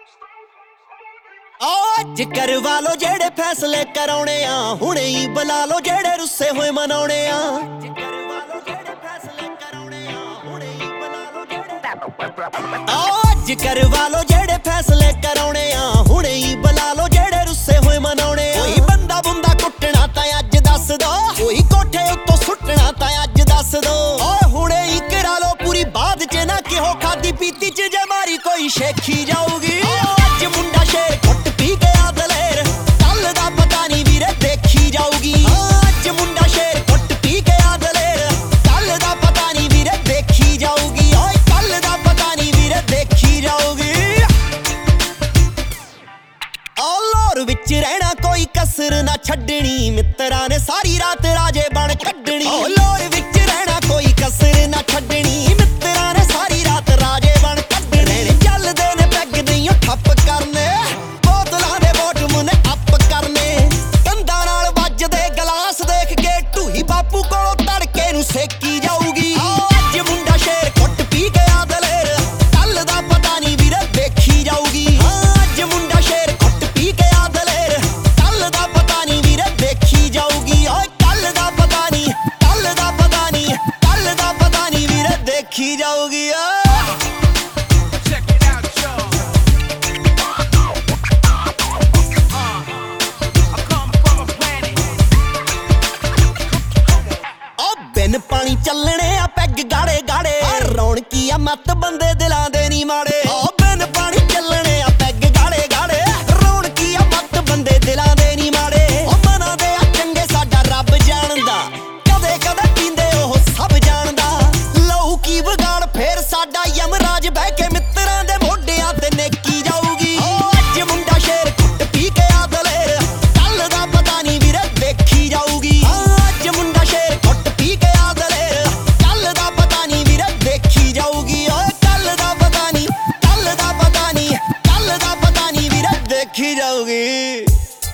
ਅੱਜ ਕਰਵਾ ਲੋ ਜਿਹੜੇ ਫੈਸਲੇ ਕਰਾਉਣੇ ਆ, ਹੁਣੇ ਹੀ ਬੁਲਾ ਲੋ ਜਿਹੜੇ ਰੁੱਸੇ ਹੋਏ ਮਨਾਉਣੇ ਆ। ਅੱਜ ਕਰਵਾ ਲੋ ਜਿਹੜੇ ਫੈਸਲੇ ਕਰਾਉਣੇ ਆ, ਹੁਣੇ ਹੀ ਬੁਲਾ ਲੋ ਜਿਹੜੇ ਰੁੱਸੇ ਹੋਏ ਮਨਾਉਣੇ ਆ। ਕੋਈ ਬੰਦਾ ਬੁੰਦਾ ਕੁੱਟਣਾ ਤਾਂ ਅੱਜ ਦੱਸ ਦੋ, ਕੋਈ ਕੋਠੇ ਉੱਤੋਂ ਸੁੱਟਣਾ ਤਾਂ ਅੱਜ ਦੱਸ ਦੋ। ਓਏ ਹੁਣੇ ਹੀ ਕਰਾ ਲੋ ਪੂਰੀ ਬਾਦ ਚ ਨਾ ਕਿਹੋ ਖਾਦੀ ਪੀਤੀ ਚ ਜੇ ਮਾਰੀ ਕੋਈ ਸ਼ੇਖੀ ਜਾਊਗੀ। ਅੱਜ ਮੁੰਡਾ ਸ਼ੇਰ ਘੁੱਟ ਪੀ ਗਿਆ ਦਲੇਰ, ਕੱਲ ਦਾ ਪਤਾ ਨਹੀਂ ਵੀਰੇ ਦੇਖੀ ਜਾਊਗੀ। ਅੱਜ ਮੁੰਡਾ ਸ਼ੇਰ ਘੁੱਟ ਪੀ ਗਿਆ ਦਲੇਰ, ਕੱਲ ਦਾ ਪਤਾ ਨਹੀਂ ਵੀਰੇ ਦੇਖੀ ਜਾਊਗੀ। ਓਏ ਕੱਲ ਦਾ ਪਤਾ ਨਹੀਂ ਵੀਰੇ ਦੇਖੀ ਜਾਊਗੀ। ਔਲੋਰ ਵਿੱਚ ਰਹਿਣਾ ਕੋਈ ਕਸਰ ਨਾ ਛੱਡਣੀ, ਮਿੱਤਰਾਂ ਨੇ ਸਾਰੀ ਰਾਤ ਰਾਜੇ ਬਣ ਕੱਢਣੀ। ਔਲੋਰ ਵਿੱਚ ਰਹਿਣਾ ਕੋਈ ਕਸਰ ਨਾ ਛੱਡਣੀ, ਮਿੱਤਰਾਂ ਨੇ ਸਾਰੀ ਰਾਤ ਰਾਜੇ ਬਣ ਕੱਢਣੇ। ਚੱਲਦੇ ਨੇ ਪੈਗ ਨਹੀਂ ਠੱਪ ਕਰਨੇ, ਬੋਤਲਾਂ ਦੇ ਬੋਟਮ ਨੇ ਅੱਪ ਕਰਨੇ। ਕੰਧਾਂ ਨਾਲ ਵੱਜਦੇ ਗਲਾਸ ਦੇਖ ਕੇ ਢੂਹੀ ਬਾਪੂ ਕੋਲੋਂ ਤੜਕੇ ਨੂੰ ਸੇਕੀ ਜਾਊਗੀ। ਅੱਜ ਮੁੰਡਾ ਸ਼ੇਰ ਘੁੱਟ ਪੀ ਗਿਆ ਦਲੇਰ, ਕੱਲ ਦਾ ਪਤਾ ਨਹੀਂ ਵੀਰੇ ਦੇਖੀ ਜਾਊਗੀ। ਅੱਜ ਮੁੰਡਾ ਸ਼ੇਰ ਘੁੱਟ ਪੀ ਗਿਆ ਦਲੇਰ, ਕੱਲ ਦਾ ਪਤਾ ਨਹੀਂ ਵੀਰੇ ਦੇਖੀ ਜਾਊਗੀ। ਓਏ ਕੱਲ ਦਾ ਪਤਾ ਨਹੀਂ, ਕੱਲ ਦਾ ਪਤਾ ਨਹੀਂ, ਕੱਲ ਦਾ ਪਤਾ ਨਹੀਂ ਵੀਰੇ ਦੇਖੀ ਜਾਊਗੀ। ਬਿਨ ਪਾਣੀ ਚੱਲਣੇ ਆ ਪੈਗ ਗਾੜੇ ਗਾੜੇ, ਰੌਣਕੀ ਆ ਮੱਤ ਬੰਦੇ ਦਿਲਾਂ ਦੇ ਨੀ ਮਾੜੇ। ਬਿਨ ਪਾਣੀ ਚੱਲਣੇ ਆ ਪੈਗ ਗਾੜੇ ਗਾੜੇ, ਰੌਣਕੀ ਆ ਮੱਤ ਬੰਦੇ ਦਿਲਾਂ ਦੇ ਨੀ ਮਾੜੇ। ਮਨਾਂ ਦੇ ਆ ਚੰਗੇ ਸਾਡਾ ਰੱਬ ਜਾਣਦਾ, ਕਦੇ ਕਦੇ ਪੀਂਦੇ ਉਹ ਸਭ ਜਾਣਦਾ। ਲਹੂ ਕੀ ਵਿਗਾੜ ਫੇਰ ਸਾਡਾ ਯਮਰਾਜ ਬਹਿ ਕੇ ਮਿੱਤਰਾਂ ਦੇ ਮੋਢਿਆਂ ਤੇ ਨੇਕੀ ਜਾਊਗੀ। ਅੱਜ ਮੁੰਡਾ ਸ਼ੇਰ ਘੁੱਟ ਪੀ ਗਿਆ ਦਲੇਰ, ਕੱਲ ਦਾ ਪਤਾ ਨਹੀਂ ਵੀਰੇ ਦੇਖੀ ਜਾਊਗੀ। ਅੱਜ ਮੁੰਡਾ ਸ਼ੇਰ ਘੁੱਟ ਪੀ ਗਿਆ ਦਲੇਰ, ਕੱਲ ਦਾ ਪਤਾ ਨਹੀਂ ਵੀਰੇ ਦੇਖੀ ਜਾਊਗੀ। ਓਏ ਕੱਲ ਦਾ ਪਤਾ ਨਹੀਂ, ਕੱਲ ਦਾ ਪਤਾ ਨਹੀਂ, ਕੱਲ ਦਾ ਪਤਾ ਨਹੀਂ ਵੀਰੇ ਦੇਖੀ ਜਾਊਗੀ।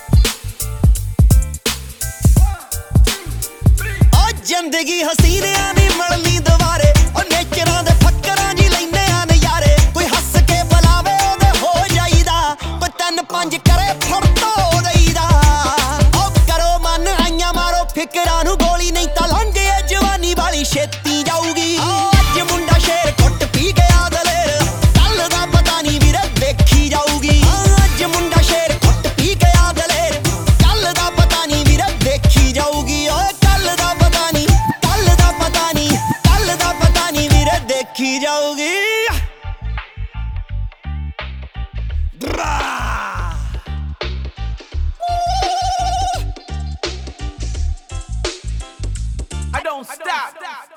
ਜ਼ਿੰਦਗੀ ਹਸੀਨਿਆਂ ਦੀ ਮਿਲਣੀ ਦੁਬਾਰੇ, ਉਹ ਨੇਚਰਾਂ ਦੇ ਫੱਕਰਾਂ ਜੀ ਲੈਨੇ ਆ ਨਜ਼ਾਰੇ। ਕੋਈ ਹੱਸ ਕੇ ਬੁਲਾਵੇ ਉਹਦੇ ਹੋ ਜਾਈਦਾ, ਕੋਈ 3-5 ਕਰੇ ਫੜ ਧੋ ਦੇਈਦਾ। ਉਹ ਕਰੋ ਮਨ ਆਈਆਂ ਮਾਰੋ ਫਿਕਰਾਂ ਨੂੰ ਗੋਲੀ, ਨਹੀਂ ਤਾਂ ਲੰਘੇ ਜਵਾਨੀ ਵਾਲੀ ਛੇਤੀ ਜਾਊਗੀ। ਅੱਜ ਮੁੰਡਾ ਸ਼ੇਰ ਘੁੱਟ ਪੀ ਗਿਆ ਦਲੇਰ, ਕੱਲ ਦਾ ਪਤਾ ਨਹੀਂ ਵੀਰੇ ਦੇਖੀ ਜਾਊਗੀ। ਅੱਜ ਮੁੰਡਾ ਸ਼ੇਰ ਘੁੱਟ ਪੀ ਗਿਆ ਦਲੇਰ, ਕੱਲ ਦਾ ਪਤਾ ਨਹੀਂ ਵੀਰੇ ਦੇਖੀ ਜਾਊਗੀ। ਓਏ ਕੱਲ ਦਾ ਪਤਾ ਨਹੀਂ, ਕੱਲ ਦਾ ਪਤਾ ਨਹੀਂ, ਕੱਲ ਦਾ ਪਤਾ ਨਹੀਂ ਵੀਰੇ ਦੇਖੀ ਜਾਊਗੀ। I don't stop.